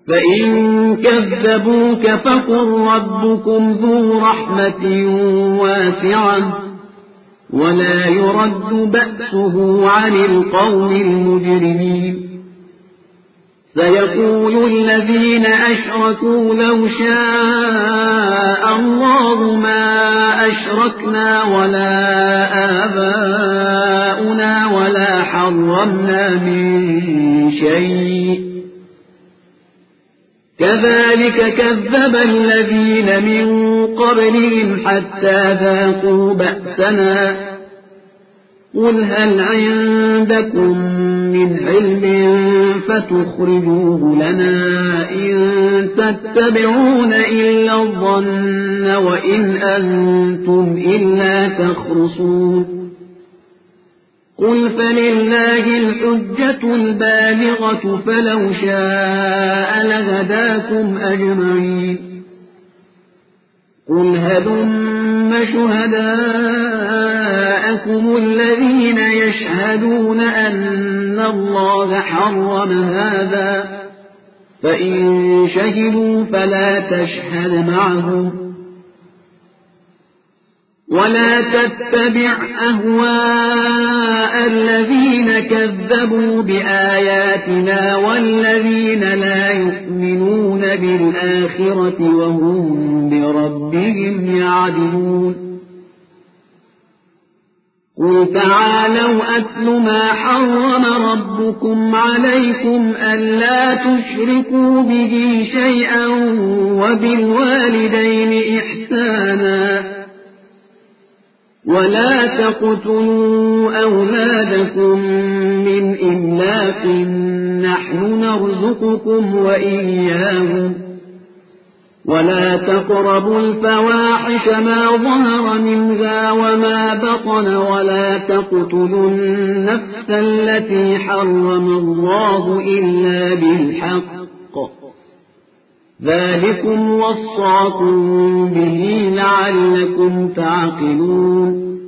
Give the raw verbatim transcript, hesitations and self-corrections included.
فإن كذبوك فقل ربكم ذو رحمة واسعة ولا يرد بأسه عن القوم المجرمين سيقول الذين أشركوا لو شاء الله ما أشركنا ولا آباؤنا ولا حرمنا من شيء كذلك كذب الذين من قبلهم حتى ذاقوا بأسنا قل هل عندكم من علم فتخرجوه لنا إن تتبعون إلا الظن وإن أنتم إلا تخرصون قل فلله الحجة البالغة فلو شاء لهداكم أجمعين قل هلم شهداءكم الذين يشهدون أن الله حرم هذا فإن شهدوا فلا تشهد معهم ولا تتبع أهواء الذين كذبوا بآياتنا والذين لا يؤمنون بالآخرة وهم بربهم يعدلون قل تعالوا أتل ما حرم ربكم عليكم ألا تشركوا به شيئا وبالوالدين إحسانا ولا تقتلوا أولادكم من إملاق نحن نرزقكم وإياهم ولا تقربوا الفواحش ما ظهر منها وما بطن ولا تقتلوا النفس التي حرم الله إلا بالحق ذلكم وصاكم به لعلكم تعقلون